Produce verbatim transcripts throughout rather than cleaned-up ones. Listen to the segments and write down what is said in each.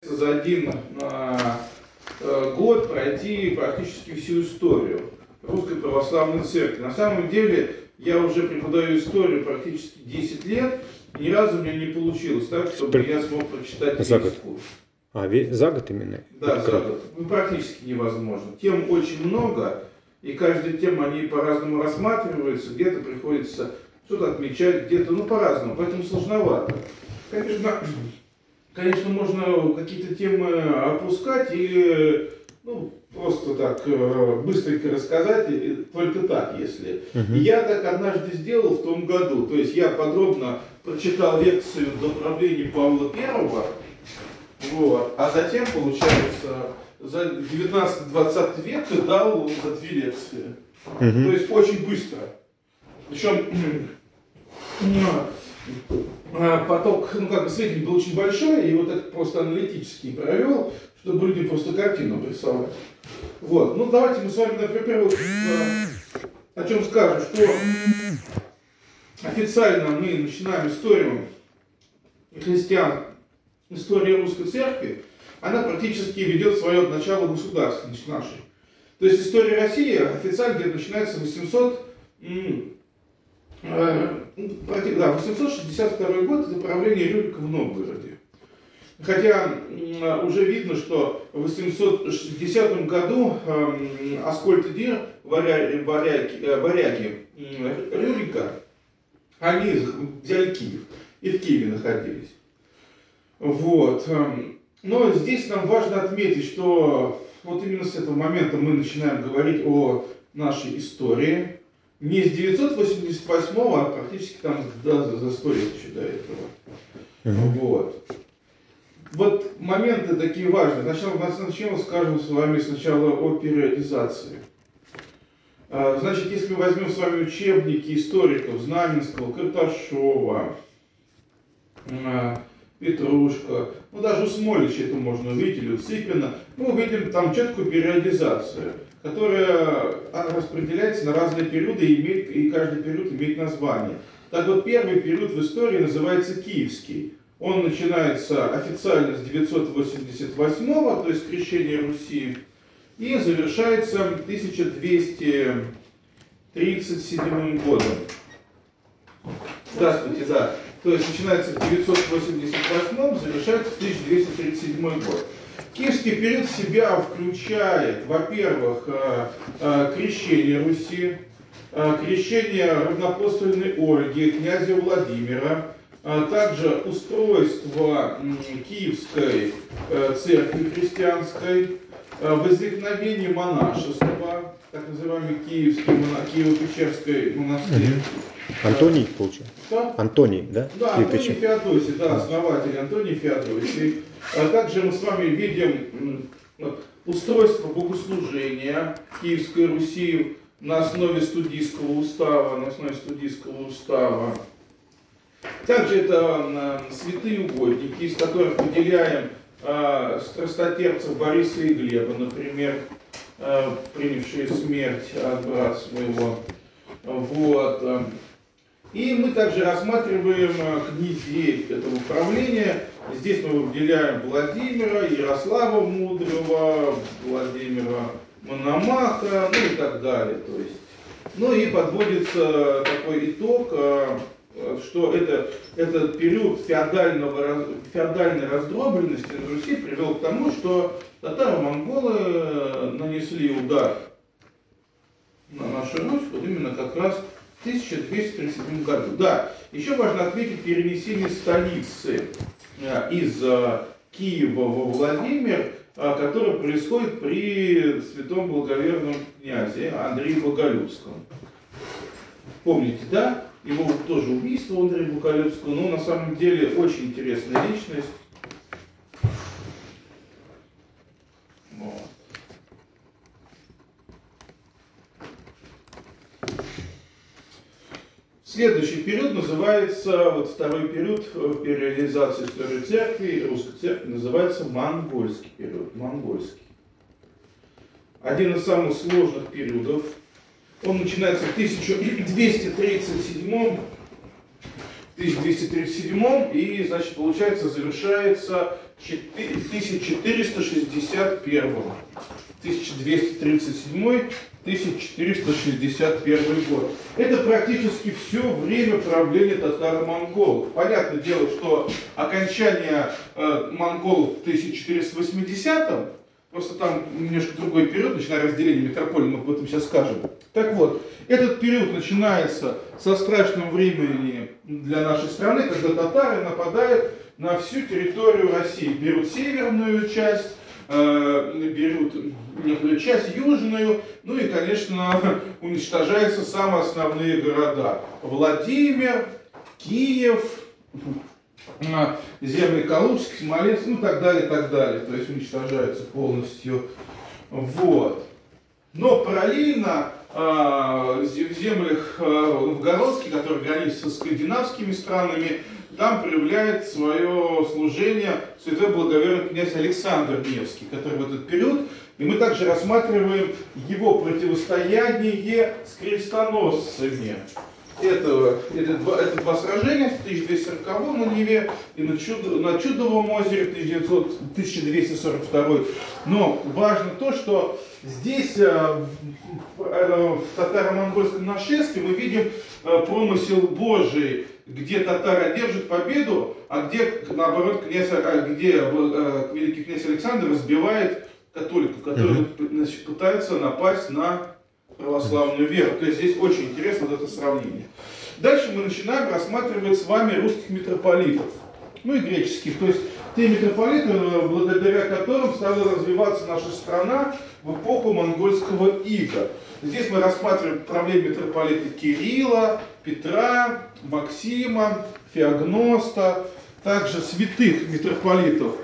За один а, год пройти практически всю историю Русской Православной Церкви. На самом деле я уже преподаю историю практически десять лет, и ни разу у меня не получилось так, чтобы я смог прочитать весь курс. А, за год именно? Да, за год. Ну, практически невозможно. Тем очень много, и каждая тема, они по-разному рассматриваются, где-то приходится что-то отмечать, где-то, ну, по-разному, поэтому сложновато. Конечно, конечно, можно какие-то темы опускать или, ну, просто так быстренько рассказать, только так, если. Uh-huh. И я так однажды сделал в том году, то есть я подробно прочитал лекцию до правления Павла Первого, вот, а затем, получается, за девятнадцатый-двадцатый век дал за две лекции. Uh-huh. То есть очень быстро. Причем поток, ну, как бы сведений был очень большой, и вот так просто аналитически провел, чтобы люди просто картину рисовать. Вот. Ну, давайте мы с вами, например, вот, о чем скажем, что официально мы начинаем историю христиан, история русской церкви, она практически ведет свое от начала государственности нашей. То есть история России официально где-то начинается с восемьсот Да, восемьсот шестьдесят второй год — это правление Рюрика в Новгороде. Хотя уже видно, что в восемьсот шестидесятом году Аскольд и Дир, варяги, варяги, варяги Рюрика, они взяли Киев и в Киеве находились. Вот. Но здесь нам важно отметить, что вот именно с этого момента мы начинаем говорить о нашей истории. Не с девятьсот восемьдесят восьмого, а практически там да, за, за сто лет еще до этого. Uh-huh. Вот. Вот моменты такие важные. Сначала, сначала скажем с вами сначала о периодизации. Значит, если мы возьмем с вами учебники историков Знаменского, Карташова, Петрушка, ну даже у Смолича это можно увидеть, или у Цыпина, мы увидим там четкую периодизацию, которая распределяется на разные периоды и, имеет, и каждый период имеет название. Так вот, первый период в истории называется Киевский. Он начинается официально с девятьсот восемьдесят восьмого, то есть крещения Руси, и завершается тысяча двести тридцать седьмым годом. Здравствуйте, да. То есть начинается в девятьсот восемьдесят восьмом, завершается в тысяча двести тридцать седьмой год. Киевский период в себя включает, во-первых, крещение Руси, крещение равноапостольной Ольги, князя Владимира, также устройство Киевской церкви христианской, возникновение монашества, так называемый Киевский, Киево-Печерский монастырь. Угу. Антоний, получается? Что? Антоний, да? Да, Антоний Феодосий, да, основатель Антоний Феодосий. А также мы с вами видим устройство богослужения Киевской Руси на основе студийского устава, на основе студийского устава. Также это святые угодники, из которых выделяем э, страстотерпцев Бориса и Глеба, например, э, принявшие смерть от брата своего. Вот. И мы также рассматриваем князей этого правления. Здесь мы выделяем Владимира, Ярослава Мудрого, Владимира Мономаха, ну и так далее. То есть. Ну и подводится такой итог, что это, этот период феодального, феодальной раздробленности на Руси привел к тому, что татаро-монголы нанесли удар на нашу Русь вот именно как раз в тысяча двести тридцать седьмом году. Да, еще важно отметить перенесение столицы из Киева во Владимир, которое происходит при святом благоверном князе Андрее Боголюбском. Помните, да? Его тоже убийство Андрея Боголюбского, но на самом деле очень интересная личность. Вот. Следующий период называется, вот второй период периодизации истории церкви и русской церкви называется монгольский период, монгольский. Один из самых сложных периодов. Он начинается в тысяча двести тридцать седьмом, тысяча двести тридцать седьмом и, значит, получается, завершается в тысяча тысяча четыреста шестьдесят первом. тысяча двести тридцать седьмой — тысяча четыреста шестьдесят первый год. Это практически все время правления татаро-монголов. Понятное дело, что окончание э, монголов в тысяча четыреста восьмидесятом, просто там немножко другой период, начиная разделение метрополии, мы об этом сейчас скажем. Так вот, этот период начинается со страшного времени для нашей страны, когда татары нападают на всю территорию России. Берут северную часть, берут некоторую часть южную, ну и, конечно, уничтожаются самые основные города. Владимир, Киев, земли Калужск, Смоленск, ну и так далее, так далее. То есть уничтожаются полностью. Вот. Но параллельно в землях новгородских, которые граничат со скандинавскими странами, там проявляет свое служение святой благоверный князь Александр Невский, который в этот период, и мы также рассматриваем его противостояние с крестоносцами. Это, это, два, это два сражения в тысяча двести сороковом на Неве и на, Чудо, на Чудовом озере в тысяча двести сорок втором. Но важно то, что здесь в, в татаро-монгольском нашествии мы видим промысел Божий, где татары одержат победу, а где, наоборот, князь, где великий князь Александр разбивает католиков, которые значит, пытаются напасть на православную веру. То есть здесь очень интересно вот это сравнение. Дальше мы начинаем рассматривать с вами русских митрополитов, ну и греческих, то есть те митрополиты, благодаря которым стала развиваться наша страна в эпоху монгольского ига. Здесь мы рассматриваем правление митрополита Кирилла, Петра, Максима, Феогноста, также святых митрополитов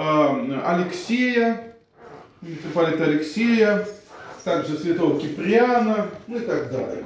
Алексея, митрополита Алексея, также святого Киприана, ну и так далее.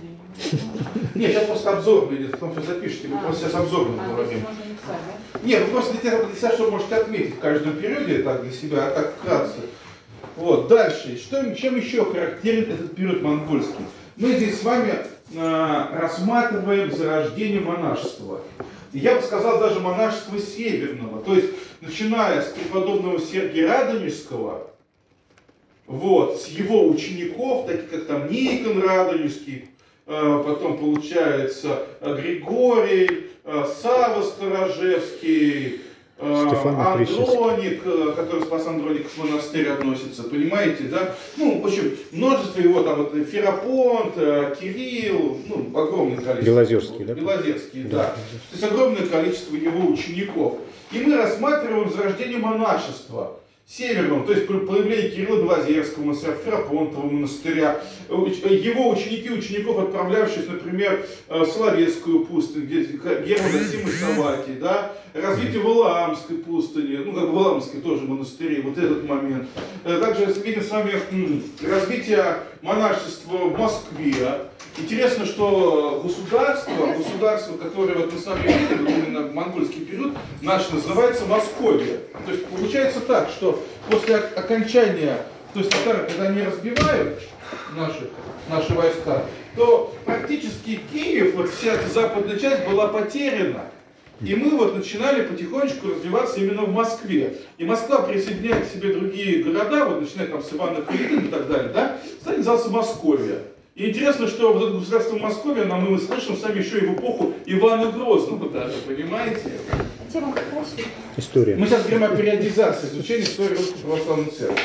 Нет, сейчас просто обзор будет, потом все запишите, мы а, просто сейчас обзорно а, говорим. Да? Нет, вы просто для себя, что можете отметить в каждом периоде, так для себя, а так вкратце. Вот, дальше, что, чем еще характерен этот период монгольский? Мы здесь с вами э, рассматриваем зарождение монашества. Я бы сказал даже монашества северного, то есть начиная с преподобного Сергия Радонежского, вот, с его учеников, таких как там Никон Радонежский, потом получается Григорий, Савва Сторожевский, Андроник, который спас Андроников монастырь относится, понимаете, да? Ну, в общем, множество его, там, вот, Ферапонт, Кирилл, ну, огромное количество. Белозерский, да? Белозерский, да. да. То есть огромное количество его учеников. И мы рассматриваем зарождение монашества северного, то есть появление Кирилла Белозерского, Ферапонтового монастыря, его ученики, учеников, отправлявшихся, например, в Соловецкую пустыню, где Герман Зосим и Савватий, да, развитие Валаамской пустыни, ну, как Валаамской тоже монастыри, вот этот момент. Также видим с вами развитие монашества в Москве. Интересно, что государство, государство, которое вот мы с вами видим, вот именно в монгольский период, наше называется Московия. То есть получается так, что после окончания, то есть татары, когда они разбивают наши, наши войска, то практически Киев, вот вся эта западная часть была потеряна. И мы вот начинали потихонечку развиваться именно в Москве. И Москва присоединяет к себе другие города, вот начиная там с Ивана Калитина и так далее, да, стали называться Московия. И интересно, что вот это государство Московия, нам мы слышим сами еще и в эпоху Ивана Грозного даже, понимаете? Тема какая? История. Мы сейчас говорим о периодизации, изучении истории Русской Православной Церкви.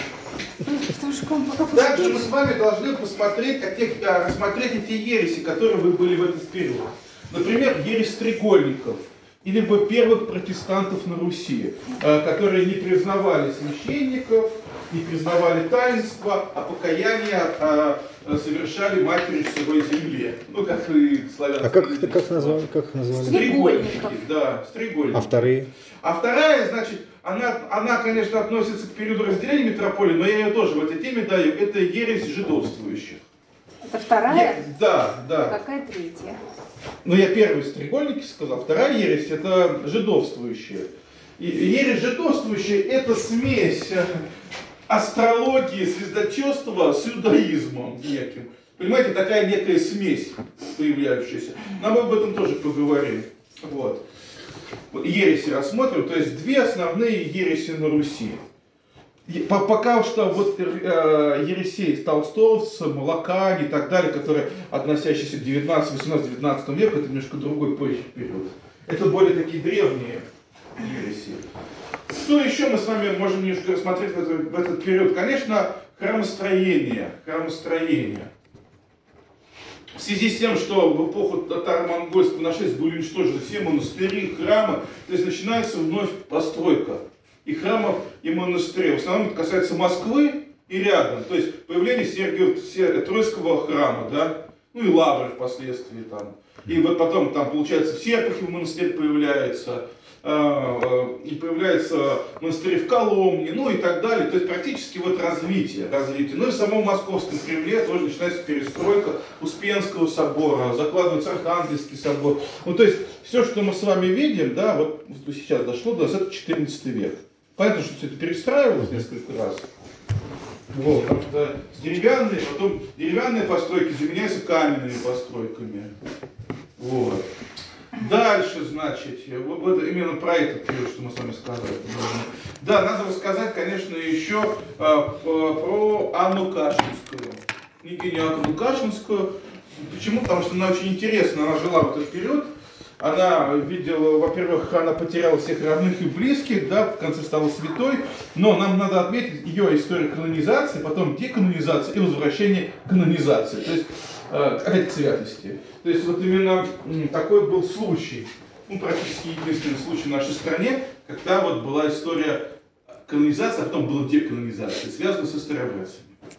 Также мы с вами должны посмотреть, рассмотреть эти ереси, которые были в этот период. Например, ересь стрегольников. Или бы первых протестантов на Руси, которые не признавали священников, не признавали таинства, а покаяние а, совершали матери в своей земле. Ну, как и славянские. А как, языки, как, назвали, как назвали? Стрегольники, да, стрегольники. А вторые? А вторая, значит, она, она, конечно, относится к периоду разделения метрополии, но я ее тоже в этой теме даю. Это ересь жидовствующих. Это вторая? Е... Да, да. А какая третья? Ну, я первый стрегольники сказал. Вторая ересь — это жидовствующие. И ересь жидовствующая — это смесь астрологии, звездочетства с иудаизмом неким. Понимаете, такая некая смесь появляющаяся. Но мы об этом тоже поговорим. Вот. ереси рассмотрим, то есть две основные ереси на Руси. Пока что вот э, Ересей Толстовцем, Лакань и так далее, которые относящиеся к девятнадцатому, восемнадцатому, девятнадцатому веку, это немножко другой позже период. Это более такие древние ереси. Что еще мы с вами можем немножко рассмотреть в этот, в этот период? Конечно, храмостроение. Храмостроение. В связи с тем, что в эпоху татаро-монгольского нашествия были уничтожены все монастыри, храмы, то есть начинается вновь постройка и храмов, и монастырей. В основном это касается Москвы и рядом. То есть появление Сергиево-Троицкого храма, да, ну и Лавры впоследствии там. И вот потом там, получается, в Серпухе монастырь появляется, и появляется монастырь в Коломне, ну и так далее. То есть практически вот развитие, развитие. Ну и в самом Московском Кремле тоже начинается перестройка Успенского собора, закладывается Архангельский собор. Ну то есть все, что мы с вами видим, да, вот сейчас дошло до нас, это четырнадцатый век. Понятно, что все это перестраивалось несколько раз. Вот, потому что с деревянные, потом деревянные постройки заменяются каменными постройками. Вот. Дальше, значит, вот, вот именно про этот период, что мы с вами сказали. Да, надо рассказать, конечно, еще а, про Анну Кашинскую. Княгиню Анну Кашинскую. Почему? Потому что она очень интересна, она жила в этот период. Она видела, во-первых, она потеряла всех родных и близких, да, в конце стала святой, но нам надо отметить ее историю канонизации, потом деканонизации и возвращение к канонизации, то есть э, опять к святости. То есть вот именно м, такой был случай, ну, практически единственный случай в нашей стране, когда вот была история канонизации, а потом была деканонизация, связанная со старообрядцами.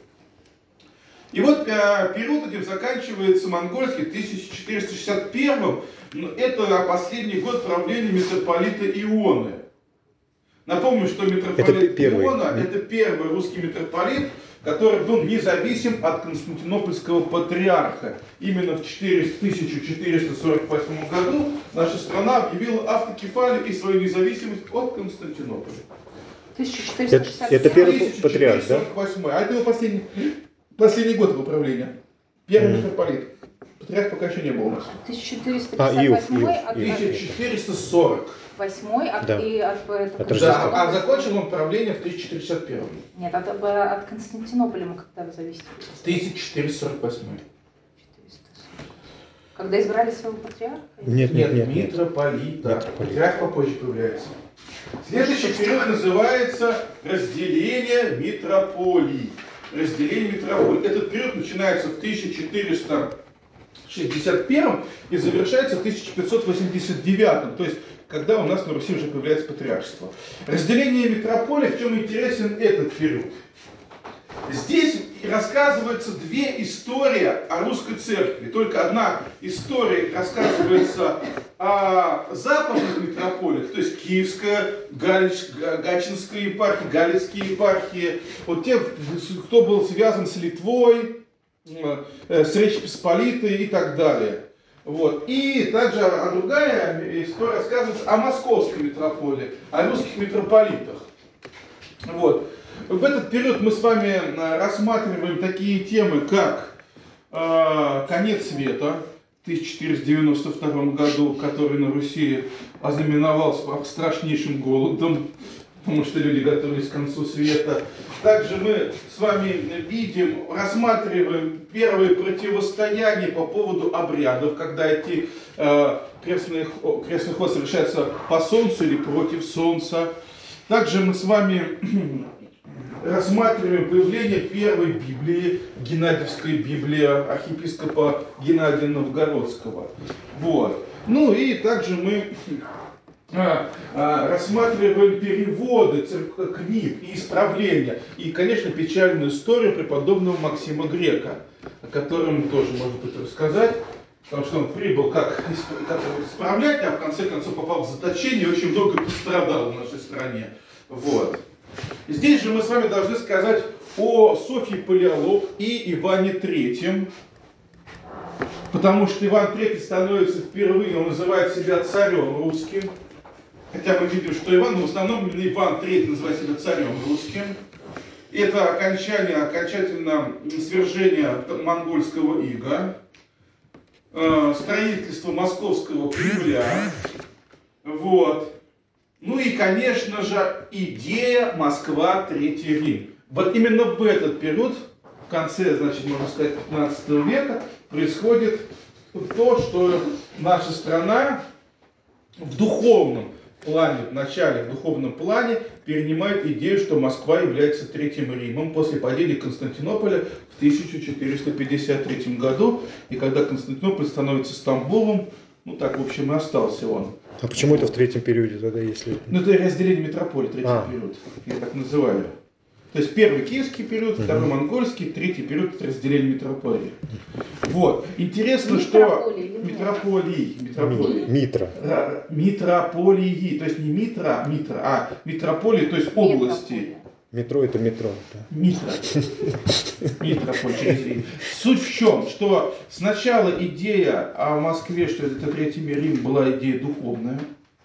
И вот э, период этим заканчивается монгольский тысяча четыреста шестьдесят первым. Это последний год правления митрополита Ионы. Напомню, что митрополит это Иона – это первый русский митрополит, который был независим от константинопольского патриарха. Именно в тысяча четыреста сорок восьмом году наша страна объявила автокефалию и свою независимость от Константинополя. тысяча четыреста шестьдесят это, это первый патриарх, да? А это его последний, последний год его правления. Первый mm. митрополит. Патриарх пока еще не был у нас. тысяча четыреста пятьдесят восьмой, а, тысяча четыреста сорок. Восьмой от, да. и от, от, от да, а закончил он правление в тысяча четыреста шестьдесят первом. Нет, от, от Константинополя мы когда зависели? В тысяча четыреста сорок восьмой. Когда избрали своего патриарха? Нет, нет, нет, митрополита. Нет. Патриарх попозже появляется. Следующий период называется разделение митрополий. Разделение митрополий. Этот период начинается в тысяча четыреста шестьдесят первом и завершается в тысяча пятьсот восемьдесят девятом, то есть когда у нас на Руси уже появляется патриаршество. Разделение митрополий, в чем интересен этот период? Здесь рассказываются две истории о русской церкви. Только одна история рассказывается о западных митрополиях, то есть Киевская, Галич, Гатчинская епархия, Галицкие епархии, вот те, кто был связан с Литвой, с Речью Посполитой и так далее. Вот. И также а другая история рассказывается о московской митрополии, о русских митрополитах. Вот. В этот период мы с вами рассматриваем такие темы, как э, конец света в тысяча четыреста девяносто втором году, который на Руси ознаменовался страшнейшим голодом, потому что люди готовились к концу света. Также мы с вами видим, рассматриваем первые противостояния по поводу обрядов, когда эти э, крестный, крестный ход совершается по солнцу или против солнца. Также мы с вами рассматриваем появление первой Библии, Геннадьевской Библии архиепископа Геннадия Новгородского. Вот. Ну и также мы а, а, рассматриваем переводы книг и исправления. И, конечно, печальную историю преподобного Максима Грека, о котором тоже можно будет рассказать. Потому что он прибыл как, как исправлять, а в конце концов попал в заточение и очень много пострадал в нашей стране. Вот. Здесь же мы с вами должны сказать о Софье Палеолог и Иване Третьем. Потому что Иван Третий становится впервые, он называет себя царем русским. Хотя мы видим, что Иван, но в основном именно Иван Третий называет себя царем русским. Это окончание, окончательно свержение монгольского ига, строительство московского Кремля, Вот. Ну и, конечно же, идея Москва, Третий Рим. Вот именно в этот период, в конце, значит, можно сказать, пятнадцатого века, происходит то, что наша страна в духовном плане, в начале, в духовном плане перенимает идею, что Москва является Третьим Римом после падения Константинополя в тысяча четыреста пятьдесят третьем году. И когда Константинополь становится Стамбулом, ну так, в общем, и остался он. А почему вот. Это в третьем периоде тогда, если... Ну, это разделение метрополии, третий а. период, я так называю. То есть первый киевский период, второй угу. монгольский, третий период это разделение метрополии. Вот. Интересно, метрополии, что... Метрополии. Метрополии. Митра. Да, метрополии. То есть не митра, митра, а метрополии, то есть области. Метро это метро. Да. Митра. Митрополия. Суть в чем, что сначала идея о Москве, что это Третий Рим, была идея духовная,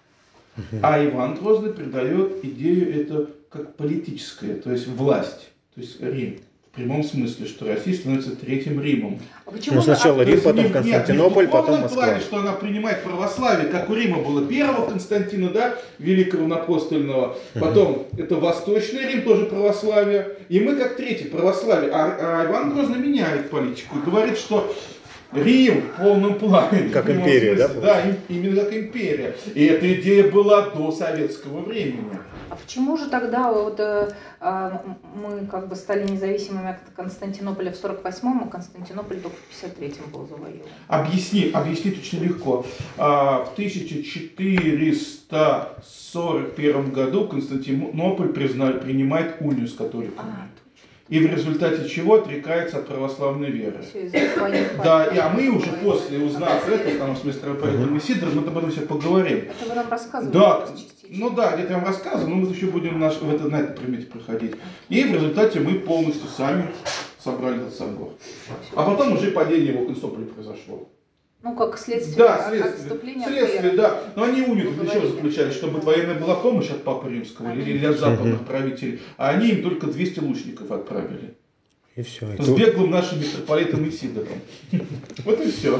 а Иван Грозный придает идею это как политическое, то есть власть, то есть Рим. В прямом смысле, что Россия становится Третьим Римом. А почему ну, сначала Рим, потом нет, Константинополь, нет, не в потом Москва. плане, что она принимает православие, как у Рима было первого Константина, да, великого апостольного, потом uh-huh. это Восточный Рим, тоже православие, и мы как третий православие. А, а Иван Грозный меняет политику и говорит, что Рим в полном плане. Как империя, смысле, да? Да, именно как империя. И эта идея была до советского времени. А почему же тогда вот, э, мы как бы стали независимыми от Константинополя в сорок восьмом, а Константинополь только в пятьдесят третьем был завоеван? Объясни, объяснить очень легко. В тысяча четыреста сорок первом году Константинополь признает, принимает унию с католиками. А, и в результате чего отрекается от православной веры. Все, из-за этого они да, и, а мы уже после, узнав это, там, с митрополитом Сидором, мы об этом все поговорим. Это вы нам рассказывали? Да, ну да, где-то я вам рассказывал, но мы еще будем наш, в это, на этом примете проходить. И в результате мы полностью сами собрали этот собор. А потом уже падение его Константинополя произошло. Ну, как следствие да, от отступления от следствие, веры. да. Но они унию для чего заключали? Чтобы да. военная была помощь от Папы Римского а или от западных правителей, а они им только двести лучников отправили. И все. С беглым нашим митрополитом Исидором. Вот и все.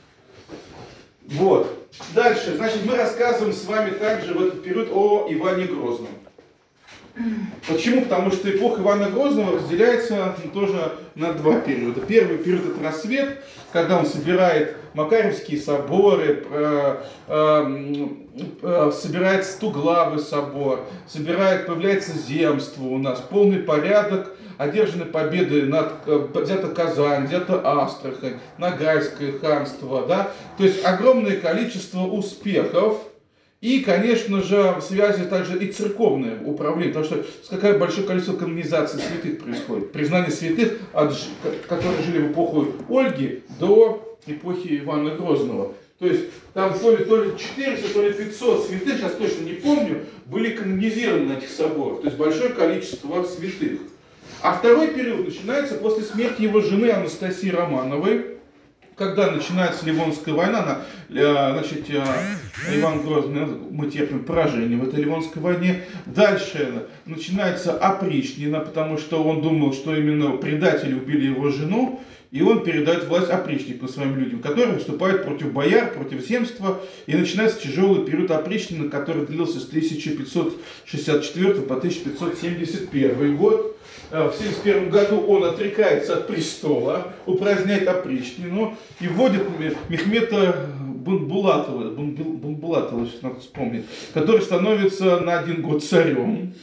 Вот. Дальше. Значит, мы рассказываем с вами также в этот период о Иване Грозном. Почему? Потому что эпоха Ивана Грозного разделяется тоже на два периода. Первый период это рассвет, когда он собирает Макарьевские соборы, э, э, э, собирает Стуглавый собор, собирает, появляется земство у нас, полный порядок, одержаны победы над, взято Казань, взято Астрахань, Ногайское ханство, да, то есть огромное количество успехов. И, конечно же, в связи также и церковное управление, потому что какое большое количество канонизаций святых происходит. Признание святых, от, которые жили в эпоху Ольги до эпохи Ивана Грозного. То есть там то ли, то ли четыреста, то ли пятьсот святых, сейчас точно не помню, были канонизированы на этих соборах. То есть большое количество святых. А второй период начинается после смерти его жены Анастасии Романовой. Когда начинается Ливонская война, значит, Иван Грозный, мы терпим поражение в этой Ливонской войне. Дальше начинается опричнина, потому что он думал, что именно предатели убили его жену, и он передает власть опричникам своим людям, которые выступают против бояр, против земства, и начинается тяжелый период опричнины, который длился с тысяча пятьсот шестьдесят четвёртого по тысяча пятьсот семьдесят первый год. В семьдесят первом году он отрекается от престола, упраздняет опричнину и вводит Мехмета Бунбулатова, Бунбулатова, сейчас надо вспомнить, который становится на один год царем.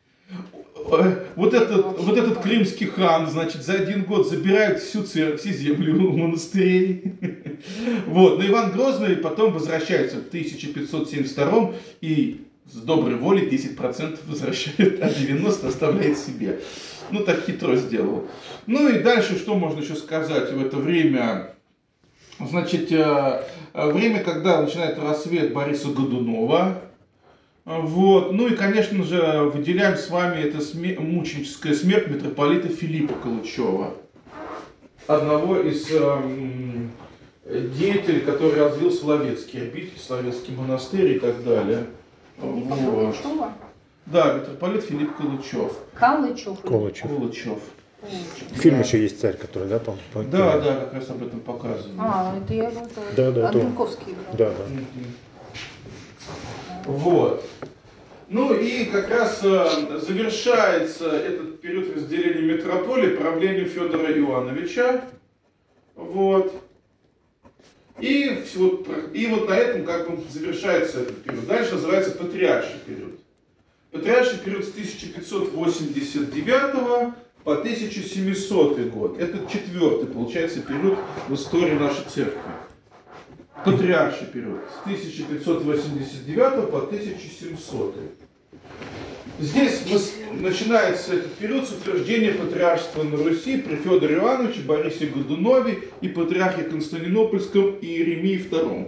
Вот этот, вот этот крымский хан, значит, за один год забирает всю церковь, всю землю монастырей. Вот. Но Иван Грозный потом возвращается в тысяча пятьсот семьдесят втором и с доброй волей десять процентов возвращает, а девяносто процентов оставляет себе. Ну, так хитро сделал. Ну и дальше, что можно еще сказать в это время? Значит, время, когда начинает рассвет Бориса Годунова. Вот. Ну и, конечно же, выделяем с вами это смер- мученическая смерть митрополита Филиппа Калычева. Одного из эм, деятелей, который развил Соловецкий обитель, Соловецкий монастырь и так далее. Филиппа Вот. Калычева? Да, митрополит Филипп Калычев. Калычев? Калычев. Калычев. Фильм да. еще есть «Царь», который, да, по, по Да, да, как раз об этом показывают. А, это я вот да, да, Андрюковский играл. Да, да. Вот. Ну и как раз э, завершается этот период разделения метрополии правлением Федора Иоанновича. Вот. И вот, и вот на этом как бы завершается этот период. Дальше называется патриарший период. Патриарший период с тысяча пятьсот восемьдесят девятого по тысяча семисотый год. Это четвертый, получается, период в истории нашей церкви. Патриарший период с тысяча пятьсот восемьдесят девятого по тысяча семисотый. Здесь начинается этот период с утверждения патриаршества на Руси при Федоре Иоанновиче, Борисе Годунове и патриархе Константинопольском Иеремии втором.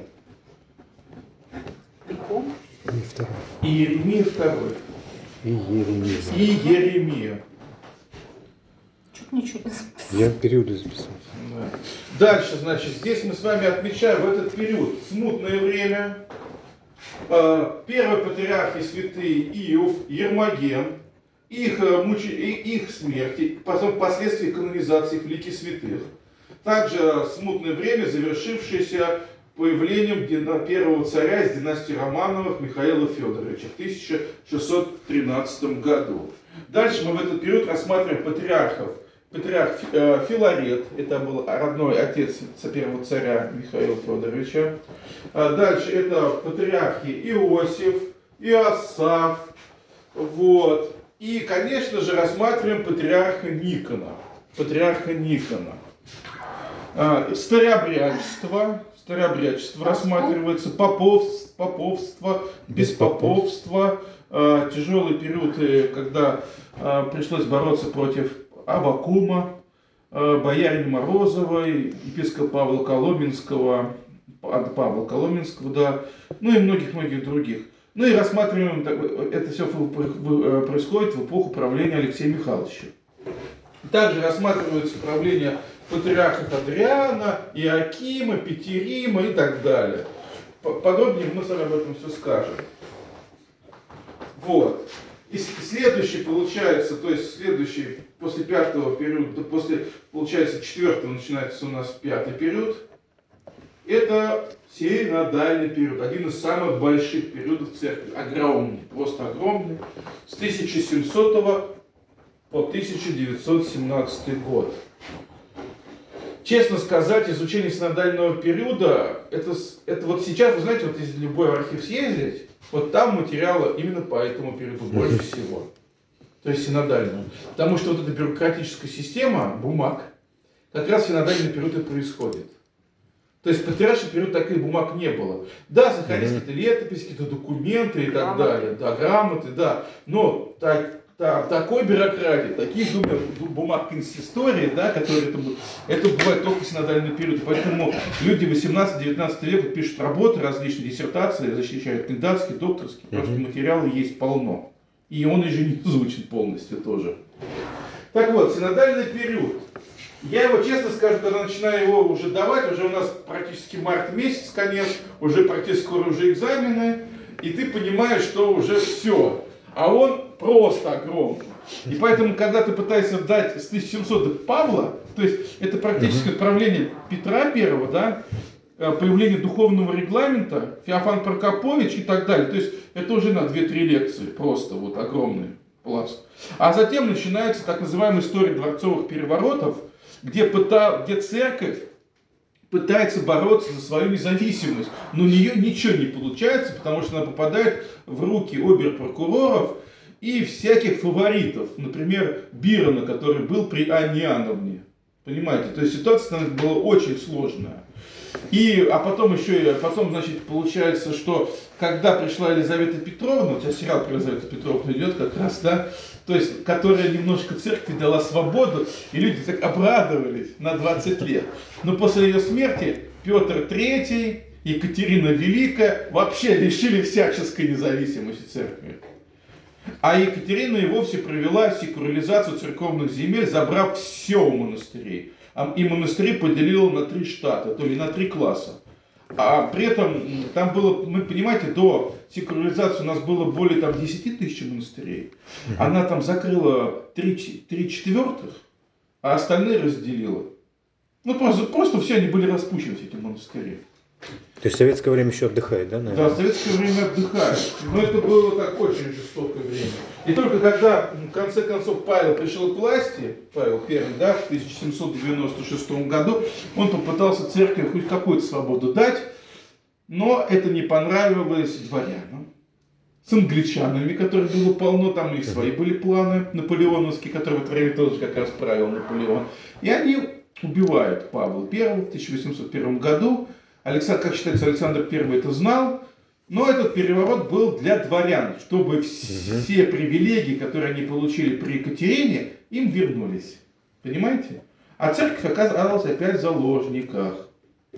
И Иеремия второй. И Еремия. И Еремия. Чуть ничего не записал. Я периоды записал. Да. Дальше, значит, здесь мы с вами отмечаем в этот период смутное время. Первые патриархи святые Иов, Ермоген, их, мучи, их смерти, потом впоследствии канонизации их в лике святых. Также смутное время, завершившееся появлением первого царя из династии Романовых Михаила Федоровича в тысяча шестьсот тринадцатом году. Дальше мы в этот период рассматриваем патриархов. Патриарх Филарет, это был родной отец первого царя Михаила Федоровича. Дальше это патриархи Иосиф, Иосаф. Вот. И, конечно же, рассматриваем патриарха Никона. Патриарха Никона. Старообрядчество. Старообрядчество рассматривается, поповство, поповство беспоповство. Тяжелые периоды, когда пришлось бороться против Аввакума, боярина Морозовой, епископа Павла Коломенского, Павла Коломенского, да, ну и многих-многих других. Ну и рассматриваем, это все происходит в эпоху правления Алексея Михайловича. Также рассматривается правление патриархов Адриана, Иоакима, Петерима и так далее. Подробнее мы с вами об этом все скажем. Вот. И следующий получается, то есть следующий, после пятого периода, после, получается, четвертого начинается у нас пятый период. Это синодальный период, один из самых больших периодов церкви, огромный, просто огромный, с тысяча семисотого по тысяча девятьсот семнадцатый год. Честно сказать, изучение синодального периода, это, это вот сейчас, вы знаете, вот если в любой архив съездить, вот там материала именно по этому периоду больше всего. То есть синодального. Потому что вот эта бюрократическая система бумаг, как раз в синодальный период и происходит. То есть в патриарший период таких бумаг не было. Да, сохранились какие-то летописи, какие-то документы и так далее. Да, грамоты, да. Но так, так, такой бюрократии, таких бумаг консистории, да, которые это, это бывает только в синодальный период. Поэтому люди восемнадцатого-девятнадцатого века пишут работы, различные диссертации, защищают кандидатские, докторские, просто материала есть полно. И он еще не изучен полностью тоже. Так вот, синодальный период. Я его, честно скажу, когда начинаю его уже давать, уже у нас практически март месяц, конец, уже практически скоро уже экзамены, и ты понимаешь, что уже все. А он просто огромный. И поэтому, когда ты пытаешься дать с тысяча семисотого Павла, то есть это практически правление Петра Первого, да, появление духовного регламента, Феофан Прокопович и так далее. То есть это уже на две-три лекции, просто вот огромный пласт. А затем начинается так называемая история дворцовых переворотов, где, пыта, где церковь пытается бороться за свою независимость, но у нее ничего не получается, потому что она попадает в руки обер-прокуроров и всяких фаворитов, например, Бирона, который был при Анне Иоанновне. Понимаете, то есть ситуация была очень сложная. И, а потом еще, потом, значит, получается, что когда пришла Елизавета Петровна, у тебя сериал про Елизавету Петровну идет как раз, да, то есть, которая немножко церкви дала свободу, и люди так обрадовались на двадцать лет. Но после ее смерти Петр Третий, Екатерина Великая вообще лишили всяческой независимости церкви. А Екатерина и вовсе провела секуляризацию церковных земель, забрав все у монастырей. И монастыри поделила на три штата, то есть на три класса. А при этом там было, вы понимаете, до секуляризации у нас было более там, десять тысяч монастырей. Она там закрыла три четвертых, а остальные разделила. Ну просто, просто все они были распущены, все эти монастыри. То есть в советское время еще отдыхает, да, наверное? Да, в советское время отдыхает. Но это было так очень жестокое время. И только когда, в конце концов, Павел пришел к власти, Павел Первый, да, в тысяча семьсот девяносто шестом году, он попытался церкви хоть какую-то свободу дать, но это не понравилось дворянам. С англичанами, которых было полно, там у них свои были планы наполеоновские, которые в это время тоже как раз правил Наполеон. И они убивают Павла Первого в тысяча восемьсот первом году. Александр, как считается, Александр Первый это знал, но этот переворот был для дворян, чтобы все привилегии, которые они получили при Екатерине, им вернулись. Понимаете? А церковь оказалась опять в заложниках.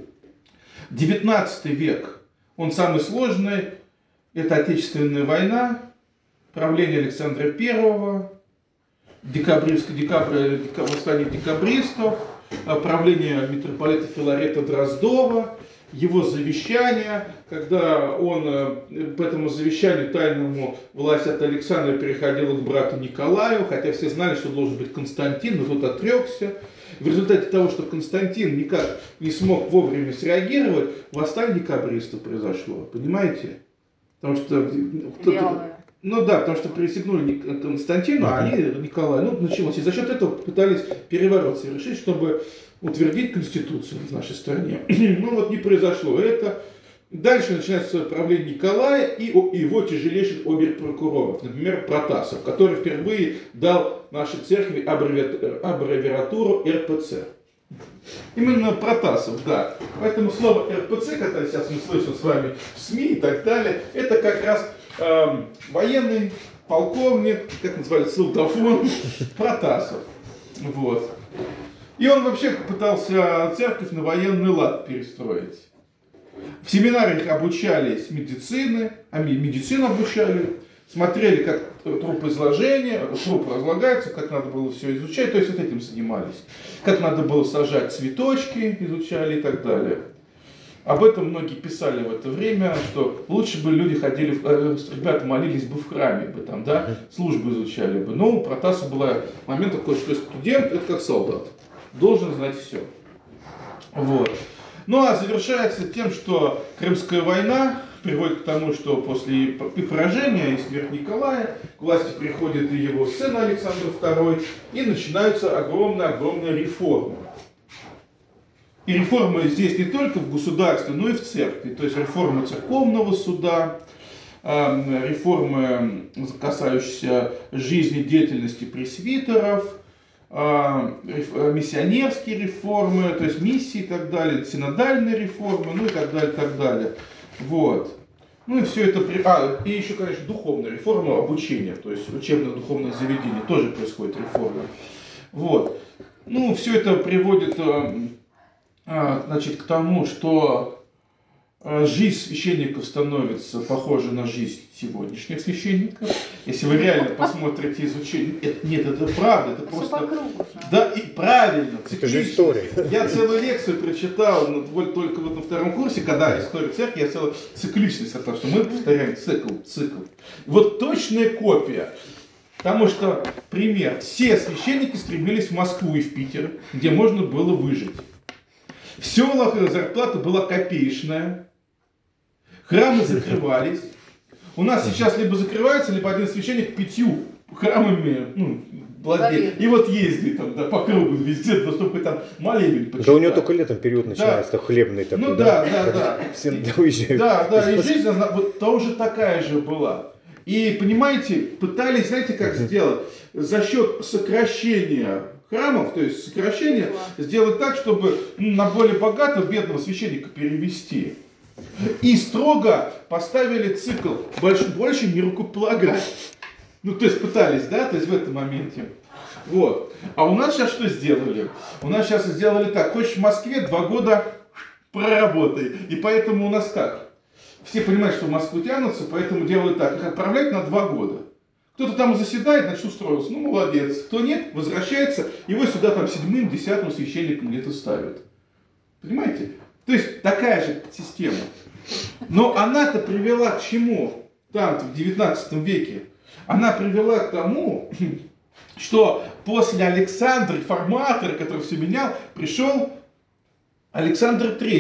девятнадцатый век, он самый сложный. Это Отечественная война, правление Александра Первого, декабристское, декабрь, декабрь, восстание декабристов, правление митрополита Филарета Дроздова, его завещание, когда он по этому завещанию тайному власть от Александра переходила к брату Николаю, хотя все знали, что должен быть Константин, но тот отрекся. В результате того, что Константин никак не смог вовремя среагировать, восстание декабристов произошло, понимаете? Потому что кто-то, ну да, потому что присягнули Константину, а они Николаю. Ну, началось. И за счет этого пытались переворот совершить, чтобы утвердить Конституцию в нашей стране. Ну вот не произошло это. Дальше начинается правление Николая и его тяжелейших обер-прокуроров, например, Протасов, который впервые дал нашей церкви аббревиатуру эр пэ цэ. Именно Протасов, да. Поэтому слово эр пэ цэ, которое сейчас мы слышим с вами в СМИ и так далее, это как раз э, военный полковник, как назвали, солдафон Протасов. Вот. И он вообще пытался церковь на военный лад перестроить. В семинариях обучались медицины, а медицину обучали, смотрели, как трупоизложение, труп разлагается, как надо было все изучать, то есть вот этим занимались. Как надо было сажать цветочки, изучали и так далее. Об этом многие писали в это время, что лучше бы люди ходили, ребята молились бы в храме, бы там, да, службу изучали бы. Но у Протаса был момент такой, что студент это как солдат, должен знать все. Вот. Ну а завершается тем, что Крымская война приводит к тому, что после поражения и смерти Николая к власти приходит и его сын Александр Второй, и начинаются огромные-огромные реформы. И реформы здесь не только в государстве, но и в церкви. То есть реформа церковного суда, реформы, касающиеся жизни, деятельности пресвитеров, миссионерские реформы, то есть миссии и так далее, синодальные реформы, ну и так далее, так далее. Вот. Ну и все это, а, и еще, конечно, духовная реформа обучения, то есть учебно-духовных заведений тоже происходит реформа. Вот. Ну, все это приводит, значит, к тому, что жизнь священников становится похожа на жизнь сегодняшних священников. Если вы реально посмотрите изучение, это, нет, это правда, это просто... Все по кругу. Да, и правильно, это же история. Я целую лекцию прочитал ну, только вот на втором курсе, когда история церкви, я целую цикличность о том, что мы повторяем цикл, цикл. Вот точная копия. Потому что, пример, все священники стремились в Москву и в Питер, где можно было выжить. В селах зарплата была копеечная. Храмы закрывались. У нас сейчас либо закрываются, либо один священник пятью храмами ну, владеет. И вот ездит там да, по кругу везде, да, чтобы там молебен почитать. Да у него только летом период начинается, да. Хлебный такой, ну, да? да, да, да. Все уезжают. Да, да, и жизнь она вот тоже такая же была. И, понимаете, пытались, знаете, как сделать? За счет сокращения храмов, то есть сокращения, сделать так, чтобы на более богатого, бедного священника перевести. И строго поставили цикл больше, больше не рукополагать. Ну, то есть пытались, да, то есть в этом моменте. Вот. А у нас сейчас что сделали? У нас сейчас сделали так, хочешь в Москве, два года проработай. И поэтому у нас так. Все понимают, что в Москву тянутся, поэтому делают так, их отправлять на два года. Кто-то там заседает, значит, устроился, ну, молодец. Кто нет, возвращается, его сюда там седьмым, десятым священником где-то ставят. Понимаете? То есть такая же система. Но она-то привела к чему? Там, в девятнадцатом веке. Она привела к тому, что после Александра, реформатора, который все менял, пришел Александр Третий.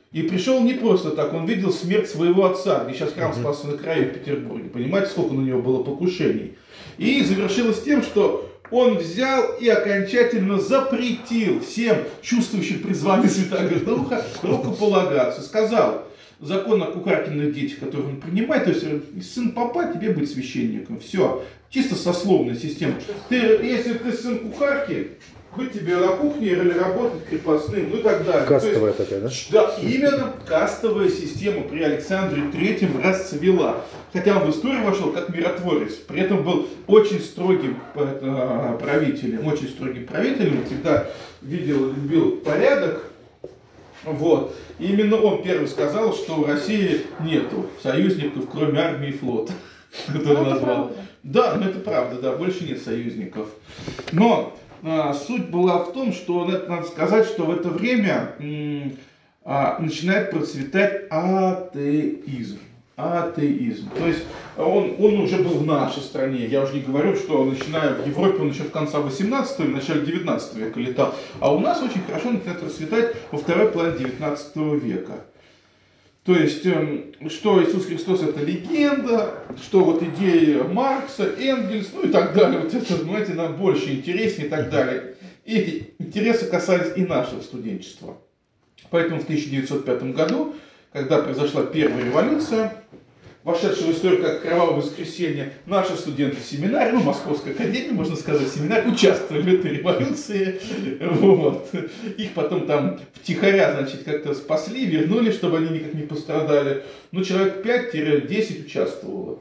И пришел не просто так, он видел смерть своего отца, где сейчас храм Спаса на краю в Петербурге. Понимаете, сколько на него было покушений. И завершилось тем, что он взял и окончательно запретил всем чувствующим призвание Святаго Духа рукополагаться. Сказал, закон о кухаркиных детях, который он принимает, то есть сын папа, тебе быть священником. Все, чисто сословная система. Ты, если ты сын кухарки, быть тебе на кухне или работать крепостным, ну и так далее. Кастовая есть, такая, да? Да, именно кастовая система при Александре Третьем расцвела. Хотя он в историю вошел как миротворец, при этом был очень строгим правителем, очень строгим правителем, всегда видел, любил порядок. Вот. И именно он первый сказал, что в России нету союзников, кроме армии и флота, который назвал. Да, но это правда, да, больше нет союзников. Но а, суть была в том, что надо сказать, что в это время м, а, начинает процветать атеизм. Атеизм. То есть он, он уже был в нашей стране. Я уже не говорю, что начиная в Европе, он еще в конце восемнадцатого и в начале девятнадцатого века летал. А у нас очень хорошо начинает процветать во второй половине девятнадцатого века. То есть, что Иисус Христос это легенда, что вот идеи Маркса, Энгельс, ну и так далее. Вот это, знаете, нам больше интереснее и так далее. И эти интересы касались и нашего студенчества. Поэтому в тысяча девятьсот пятом году, когда произошла первая революция, вошедшая в историю как кровавое воскресенье, наши студенты семинарии, ну, Московской академии, можно сказать, семинарии, участвовали в этой революции. Вот. Их потом там втихаря, значит, как-то спасли, вернули, чтобы они никак не пострадали. Ну, человек пять-десять участвовало.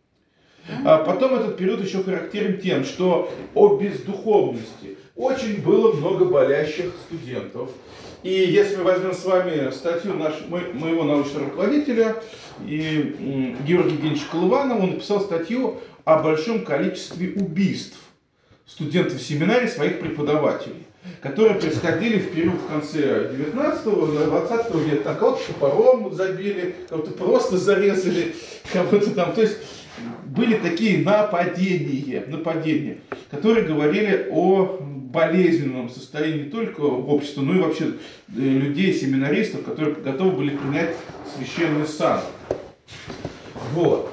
А потом этот период еще характерен тем, что о бездуховности очень было много болящих студентов. И если мы возьмем с вами статью наш, мо, моего научного руководителя и, м, Георгия Евгеньевича Колыванова, он написал статью о большом количестве убийств студентов семинарии своих преподавателей, которые происходили в период в конце девятнадцатого, двадцатого века. Там кого-то топором забили, кого-то просто зарезали, кого-то там. То есть были такие нападения, нападения, которые говорили о болезненном состоянии не только общества, но и вообще людей, семинаристов, которые готовы были принять священный сан. Вот.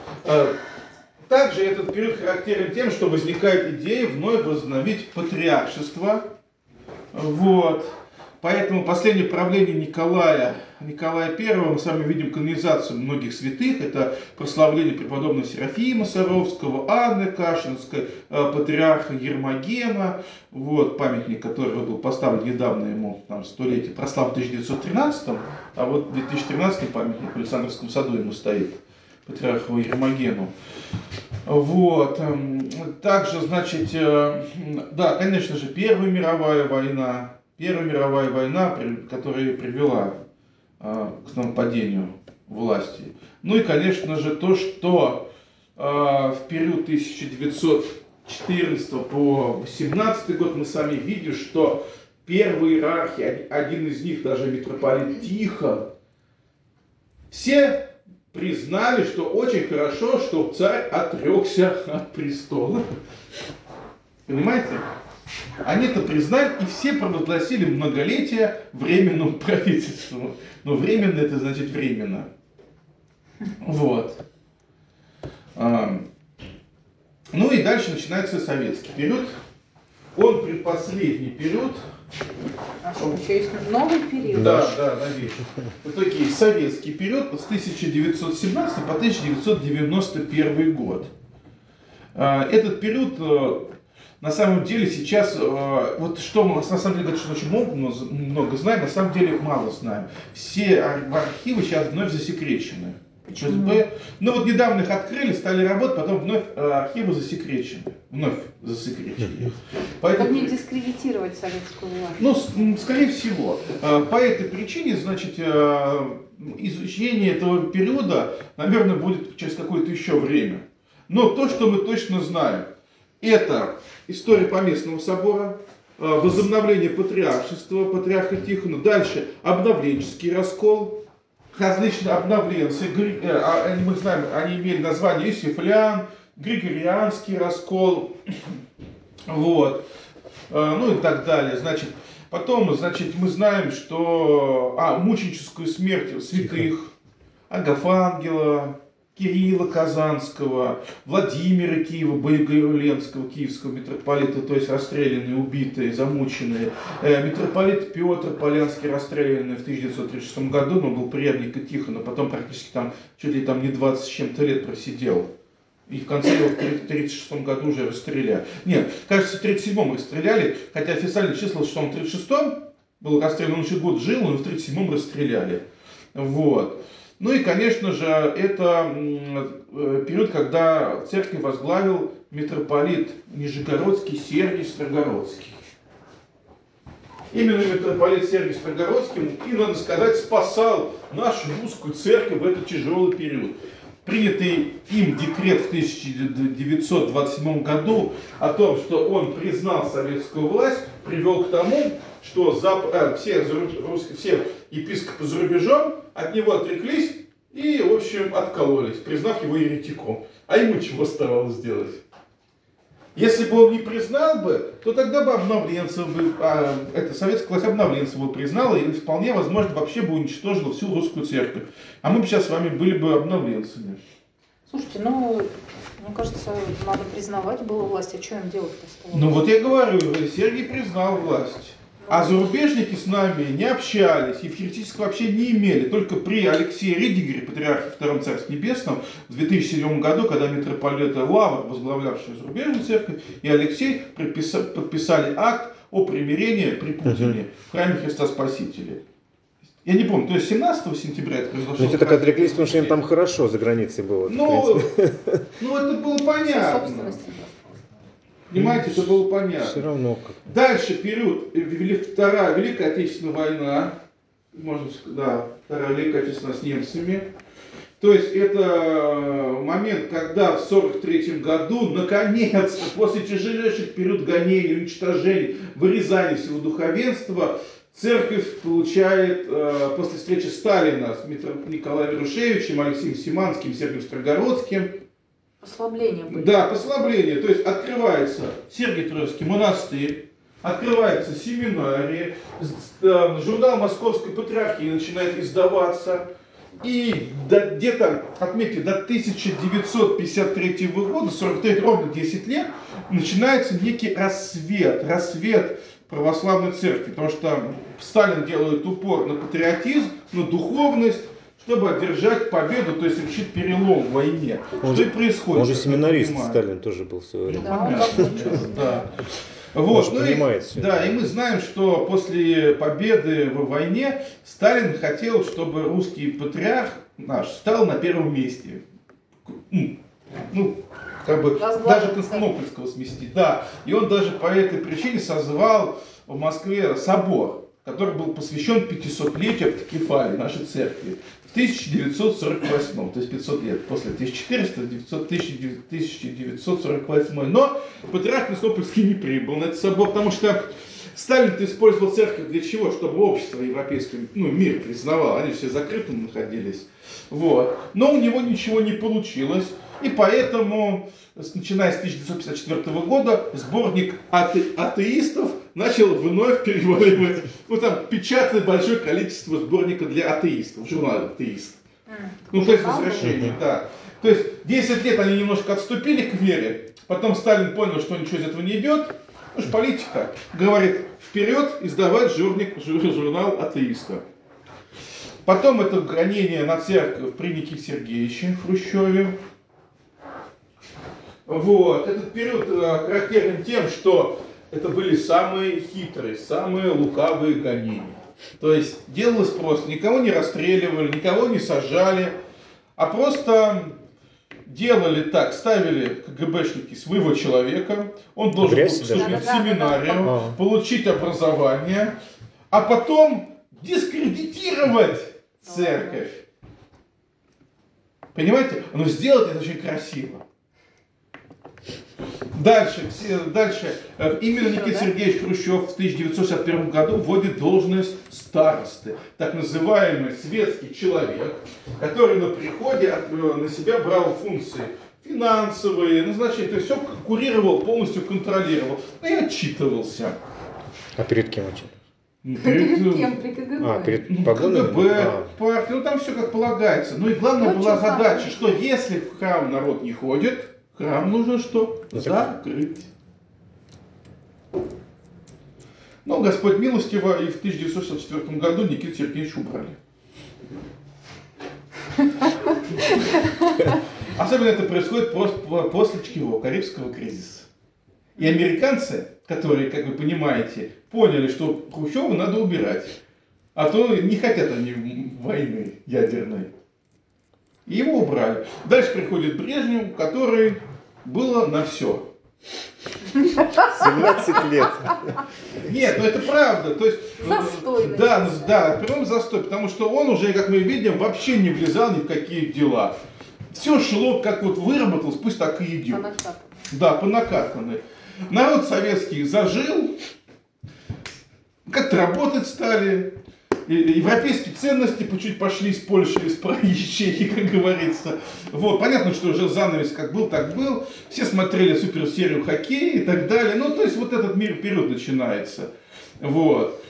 Также этот период характерен тем, что возникает идея вновь возобновить патриаршество. Вот. Поэтому последнее правление Николая, Николая Первого, мы с вами видим канонизацию многих святых. Это прославление преподобного Серафима Саровского, Анны Кашинской, патриарха Ермогена. Вот, памятник, который был поставлен недавно ему, там, столетие, прослав в тысяча девятьсот тринадцатом, а вот в две тысячи тринадцатом памятник в Александровском саду ему стоит, патриарху Ермогену. Вот. Также, значит, да, конечно же, Первая мировая война, Первая мировая война, которая привела к нападению власти. Ну и, конечно же, то, что в период тысяча девятьсот четырнадцатого по восемнадцатый год мы сами видим, что первые иерархи, один из них, даже митрополит Тихон, все признали, что очень хорошо, что царь отрекся от престола. Понимаете? Они это признали, и все провозгласили многолетие временному правительству. Но временно это значит временно. Вот. Ну и дальше начинается советский период. Он предпоследний период. А что, еще есть новый период? Да, да, надеюсь. Вот такие советский период с тысяча девятьсот семнадцатого по тысяча девятьсот девяносто первый год. Этот период, на самом деле, сейчас, вот что мы на самом деле говорят, что очень много, много знаем, на самом деле мало знаем. Все архивы сейчас вновь засекречены. Почему? Ну вот недавно их открыли, стали работать, потом вновь архивы засекречены. Вновь засекречены. Как не дискредитировать советскую власть? Ну, скорее всего. По этой причине, значит, изучение этого периода, наверное, будет через какое-то еще время. Но то, что мы точно знаем, это история Поместного собора, возобновление патриаршества, патриарха Тихона, дальше обновленческий раскол, различные обновленцы, мы знаем, они имели название Исифлян, Григорианский раскол, вот, ну и так далее. Значит, Потом, значит, мы знаем, что... А, мученическую смерть святых. Агафангела, Кирилла Казанского, Владимира Киева, Богоявленского, киевского митрополита, то есть расстрелянные, убитые, замученные. Э, митрополит Петр Полянский, расстрелянный в тысяча девятьсот тридцать шестом году, но был преемник Тихона, потом практически там чуть ли там не двадцать с чем-то лет просидел. И в конце его в тридцать шестом году уже расстреляли. Нет, кажется, в тридцать седьмом расстреляли, хотя официально числилось, что он в тридцать шестом был расстрелян, он еще год жил, но в тридцать седьмом расстреляли. Вот. Ну и, конечно же, это период, когда церковь возглавил митрополит Нижегородский Сергий Строгородский. Именно митрополит Сергий Строгородский, и, надо сказать, спасал нашу русскую церковь в этот тяжелый период. Принятый им декрет в тысяча девятьсот двадцать седьмом году о том, что он признал советскую власть, привел к тому, что за, а, все, русские, все епископы за рубежом от него отреклись и, в общем, откололись, признав его еретиком. А ему чего оставалось сделать? Если бы он не признал бы, то тогда бы обновленцев бы, а, это советская власть обновленцев бы признала и вполне возможно вообще бы уничтожила всю русскую церковь. А мы бы сейчас с вами были бы обновленцами. Слушайте, ну, мне кажется, надо признавать было власть, а что им делать-то оставалось? Ну вот я говорю, Сергий признал власть. А зарубежники с нами не общались и фактически вообще не имели. Только при Алексее Ридигере, патриархе Втором Царстве Небесном, в две тысячи седьмом году, когда митрополит Лавр, возглавлявший зарубежную церковь, и Алексей подписали акт о примирении при Путине в храме Христа Спасителя. Я не помню, то есть семнадцатого сентября это произошло. Ну, те так отреклись, потому что им там хорошо за границей было. Ну, ну это было понятно. Понимаете, это было понятно. Все равно как. Дальше период, Вторая Великая Отечественная война, можно сказать, да, Вторая Великая Отечественная с немцами. То есть это момент, когда в сорок третьем году, наконец-то, после тяжелейших период гонений, уничтожений, вырезания всего духовенства, церковь получает, после встречи Сталина с Николаем Ярушевичем, Алексеем Симанским, Сергием Строгородским, послабление были. Да, послабление. То есть открывается Сергий Троицкий монастырь, открывается семинария, журнал Московской Патриархии начинает издаваться. И где-то, отметьте, до тысяча девятьсот пятьдесят третьего года, сорок три, ровно десять лет, начинается некий рассвет, рассвет православной церкви. Потому что Сталин делает упор на патриотизм, на духовность, чтобы одержать победу, то есть решить перелом в войне. Он что же, и происходит. Он же семинарист, Сталин тоже был в свое время. Да, он закончил. Да. Вот, ну и, все. да, и мы знаем, что после победы в войне Сталин хотел, чтобы русский патриарх наш стал на первом месте. Ну, как бы даже Константинопольского сместить. Да. И он даже по этой причине созвал в Москве собор, который был посвящен пятисотлетию автокефалии нашей церкви в тысяча девятьсот сорок восьмом, то есть пятьсот лет после тысяча четыреста, тысяча девятьсот сорок восьмой. Но патриарх Константинопольский не прибыл на этот собор, потому что Сталин-то использовал церковь для чего? Чтобы общество европейское, ну, мир признавал, они все закрытыми находились. Вот. Но у него ничего не получилось, и поэтому, начиная с тысяча девятьсот пятьдесят четвёртого года, сборник ате- атеистов начал вновь переваривать, ну там печатать большое количество сборника для атеистов, журнал «Атеист». Ну, то есть возвращение, да. То есть десять лет они немножко отступили к вере, потом Сталин понял, что ничего из этого не идет, ну же политика, говорит, вперед издавать журник, журнал «Атеиста». Потом это гонение на церковь при Никите Сергеевиче Хрущеве. Вот. Этот период характерен тем, что это были самые хитрые, самые лукавые гонения. То есть делалось просто, никого не расстреливали, никого не сажали, а просто делали так, ставили КГБшники своего человека, он должен был поступить в семинарию, получить образование, а потом дискредитировать церковь. Понимаете? Но сделать это очень красиво. Дальше, дальше. Именно Никита Сергеевич Хрущев в тысяча девятьсот шестьдесят первом году вводит должность старосты. Так называемый светский человек, который на приходе на себя брал функции финансовые, назначение, то есть все курировал, полностью контролировал. Ну и отчитывался. А перед кем отчитывался? Перед кем? При КГБ. А, перед Ну, погонами? КГБ, А. партия, ну там все как полагается. Ну и главная Ну, была чё там? задача, что если в храм народ не ходит, храм нужно что? Ну, Закрыть. Но Господь милостиво, и в тысяча девятьсот шестьдесят четвёртом году Никиту Сергеевича убрали. Особенно это происходит после чего? Карибского кризиса. И американцы, которые, как вы понимаете, поняли, что Хрущева надо убирать. А то не хотят они войны ядерной. И его убрали. Дальше приходит Брежнев, который было на все. семнадцать лет. Нет, ну это правда. То есть, Застой. да, да, прям застой, потому что он уже, как мы видим, вообще не влезал ни в какие дела. Все шло, как вот выработалось, пусть так и идет. По накатанной. Да, по накатанной. Народ советский зажил, как-то работать стали, европейские ценности по чуть пошли с Польши, из Чехии, как говорится. Вот, понятно, что уже занавес как был, так был. Все смотрели суперсерию хоккея и так далее. Ну, то есть вот этот мир период начинается. Вот.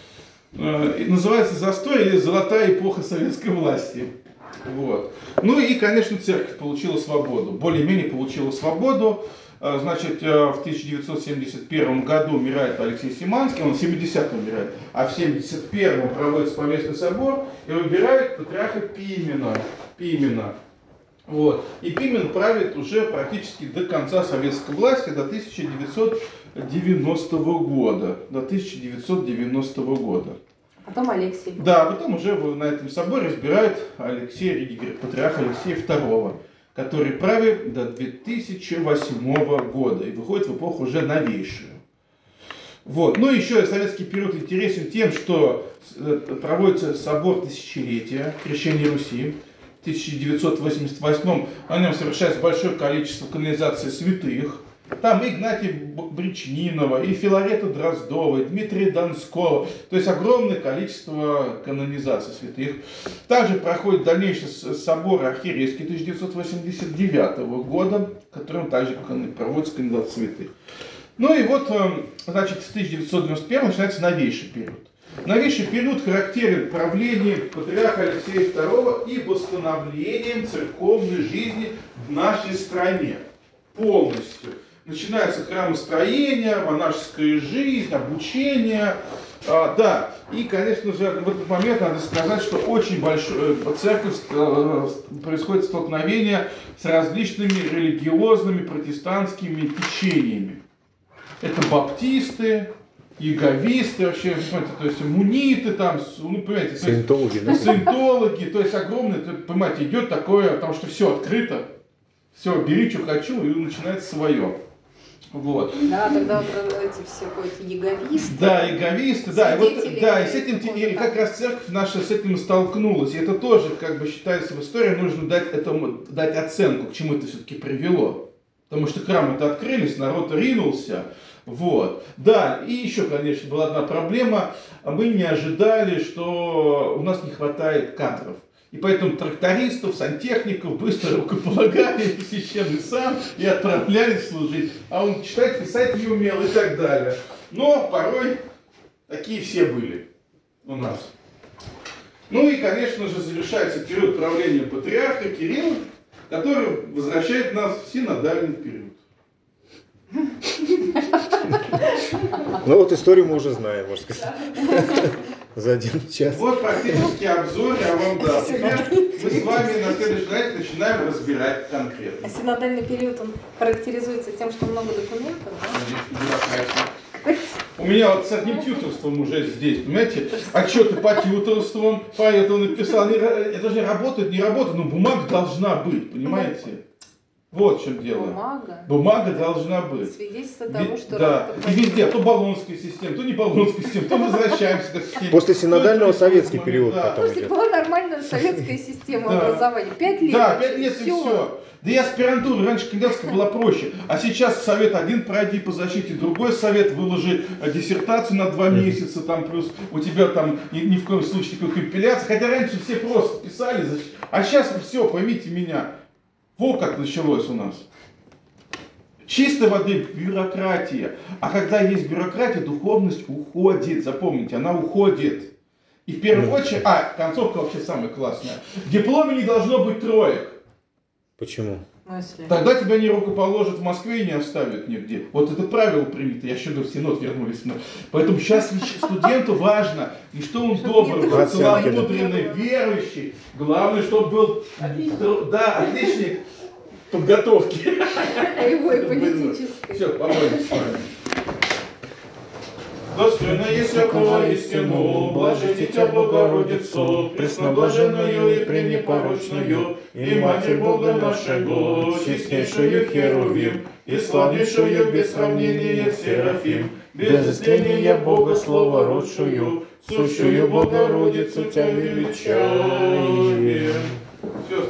И называется застой или золотая эпоха советской власти. Вот. Ну и, конечно, церковь получила свободу. Более-менее получила свободу. Значит, в тысяча девятьсот семьдесят первом году умирает Алексей Симанский, он в семидесятом умирает, а в семьдесят первом проводится поместный собор и выбирает патриарха Пимена. Пимена. Вот. И Пимен правит уже практически до конца советской власти, до тысяча девятьсот девяностого года. До тысяча девятьсот девяностого года. Потом Алексей. Да, потом уже на этом соборе избирают Алексея Ридигера, патриарха Алексея второго, который правит до две тысячи восьмого года и выходит в эпоху уже новейшую. Вот. Ну и еще советский период интересен тем, что проводится собор тысячелетия крещения Руси. В тысяча девятьсот восемьдесят восьмом на нем совершается большое количество канонизаций святых. Там и Игнатия Бричнинова, и Филарета Дроздова, и Дмитрия Донского. То есть огромное количество канонизаций святых. Также проходит дальнейший собор Архиерейский тысяча девятьсот восемьдесят девятого года, в котором также проводится канонизация святых. Ну и вот, значит, с тысяча девятьсот девяносто первого начинается новейший период. Новейший период характерен правлением патриарха Алексея второго и восстановлением церковной жизни в нашей стране. Полностью. Начинается храмостроение, монашеская жизнь, обучение. А, да, и, конечно же, в этот момент надо сказать, что очень большое церковь происходит столкновение с различными религиозными протестантскими течениями. Это баптисты, иеговисты, вообще, понимаете, то есть муниты там, ну, понимаете, саентологи, да? Саентологи, то есть огромное, понимаете, идет такое, потому что все открыто, все, бери, что хочу, и начинается свое. Вот. Да, тогда вот эти все эти яговисты. Да, яговисты, да, и вот, да, и с этим, и как раз церковь наша с этим столкнулась, и это тоже, как бы, считается в истории, нужно дать этому, дать оценку, к чему это все-таки привело. Потому что храмы-то открылись, народ ринулся. Вот. Да, и еще, конечно, была одна проблема. Мы не ожидали, что у нас не хватает кадров. И поэтому трактористов, сантехников быстро рукополагали в священный сан и отправляли служить. А он читать, писать не умел и так далее. Но порой такие все были у нас. Ну и, конечно же, завершается период правления патриарха Кирилла, который возвращает нас в синодальный период. Ну вот историю мы уже знаем, можно сказать, за один час. Вот практически обзор я вам дал. Теперь мы с вами на следующий занятии начинаем разбирать конкретно. А синодальный период, он характеризуется тем, что много документов, да? У меня вот с одним тьюторством уже здесь, понимаете, отчеты по тьюторствам, поэтому написал, это же работает, не работает, но бумага должна быть, понимаете? Вот в чем дело. Бумага. Бумага должна быть. Свидетельство того, что... Да, и везде, то болонская система, то не болонская система, то возвращаемся к системе. После синодального советский период потом После идет. была нормальная советская система образования. Пять лет. Да, пять лет и все. Да и аспирантура, раньше кандидатская была проще. А сейчас совет один пройди по защите, другой совет выложи диссертацию на два месяца, там плюс у тебя там ни, ни в коем случае никакой компиляции. Хотя раньше все просто писали, а сейчас все, поймите меня. Вот как началось у нас. Чистой воды бюрократия. А когда есть бюрократия, духовность уходит. Запомните, она уходит. И в первую очередь, а, концовка вообще самая классная. В дипломе не должно быть троек. Почему? Тогда тебя не рукоположат в Москве и не оставят нигде. Вот это правило принято. Я еще говорю, в Синод вернулись. Поэтому сейчас студенту важно, и что он добрый был, целомудренный, верующий. Главное, чтобы был да, отличник подготовки. Боевой, политической. Все, помолимся с вами. Достойно есть всякого истину, блажи Дитя Богородицу, пресноблаженную и пренепорочную, и Матерь Бога нашего, честнейшую Херувим, и славнейшую без сравнения Серафим, без истления Бога Слова родшую, сущую Богородицу Тебя величаем. Все.